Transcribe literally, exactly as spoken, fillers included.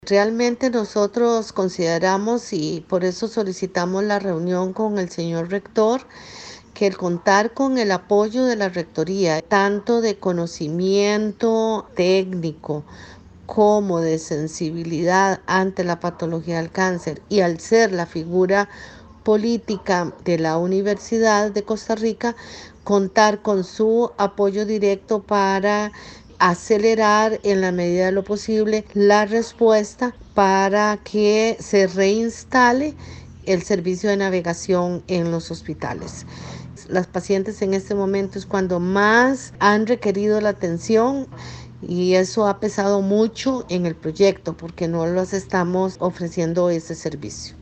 Realmente nosotros consideramos y por eso solicitamos la reunión con el señor rector, que el contar con el apoyo de la rectoría, tanto de conocimiento técnico como de sensibilidad ante la patología del cáncer y al ser la figura política de la Universidad de Costa Rica, contar con su apoyo directo para acelerar en la medida de lo posible la respuesta para que se reinstale el servicio de navegación en los hospitales. Las pacientes en este momento es cuando más han requerido la atención y eso ha pesado mucho en el proyecto porque no les estamos ofreciendo ese servicio.